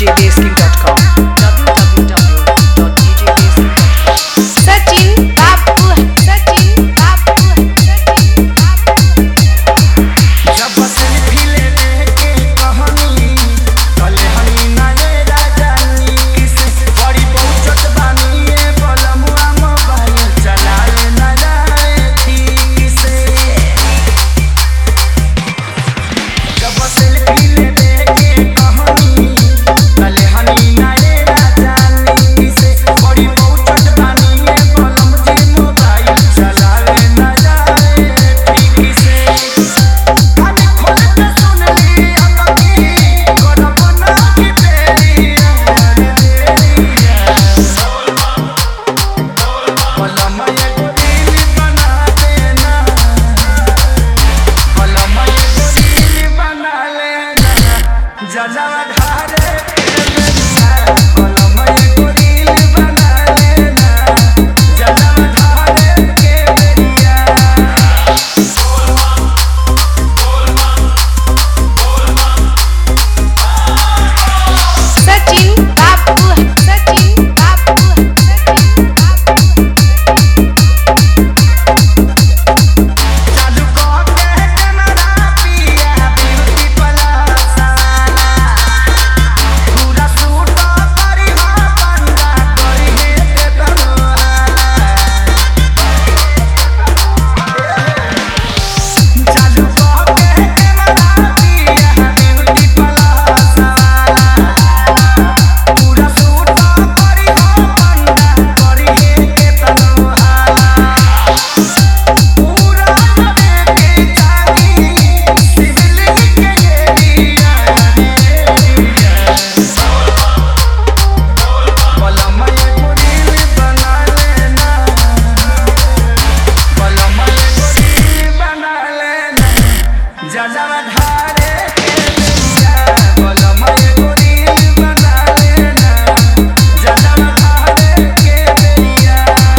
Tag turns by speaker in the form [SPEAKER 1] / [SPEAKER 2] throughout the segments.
[SPEAKER 1] djbasking.com. www.djbasking.com. Sachin Babu, Sachin Babu, Sachin Babu.
[SPEAKER 2] जब selfie लेने के कहानी कले हनी नाले राजानी किसे बड़ी पहुंचत बानी ये बलमुआ मोबाइल चलाए न जाए ठीक से। जब सेल्फी लेने के कहानी कले हनी नाले राजानी किसे बड़ी पहुंचत बानी ये बलम जी मोबाइल चलाए न जाए ठीक से। कानी खोल के सुन ली अतकी करब ना की बेरिया बलम एगो रील बना देना बलम एगो रील बना लेना जलवा ढारे के बेरिया बलम एगो रील बना लेना जलवा ढारे के बेरिया।
[SPEAKER 1] Sachin Babu, Sachin Babu, Sachin Babu.
[SPEAKER 2] चालू करके कैमरा पिया ब्यूटी प्लस वाला पूरा शूट करी हो बंदा करी है ते तनवाला। चालू करके कैमरा पिया ब्यूटी प्लस वाला पूरा शूट करी हो बंदा करी है ते तनवाला। पूरा देखे जानी सिविलिंग के एरिया बलम एगो रील बना लेना बलम एगो रील बना लेना जलवा ढारे के बेरिया बलम एगो रील बना लेना जलवा ढारे के बेरिया।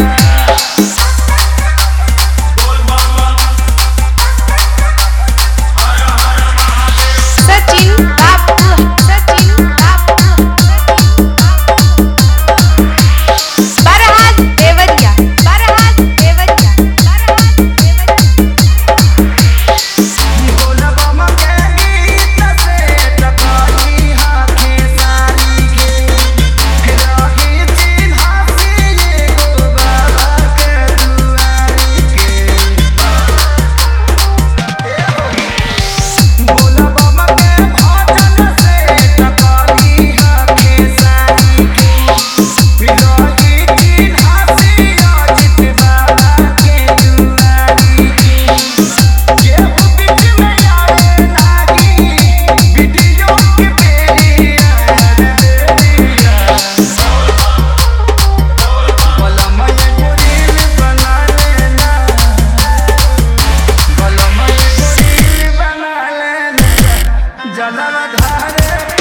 [SPEAKER 1] Sachin Babu, Sachin Babu, Sachin Babu. Barhat Devariya, Barhat Devariya, Barhat Devariya.
[SPEAKER 2] बोलबम के गीत से टकराई हाथे सारी के रही चिन्हासी एगो बाबा के दुआरी के। बोलबम के भजन से टकराई हाथे सारी के रही चिन्हासी अजित बाबा के दुआरी के। केहू बीच में आए लागी वीडियो के बेरिया बलम एगो रील बना लेना बलम एगो रील बना लेना जलवा ढारे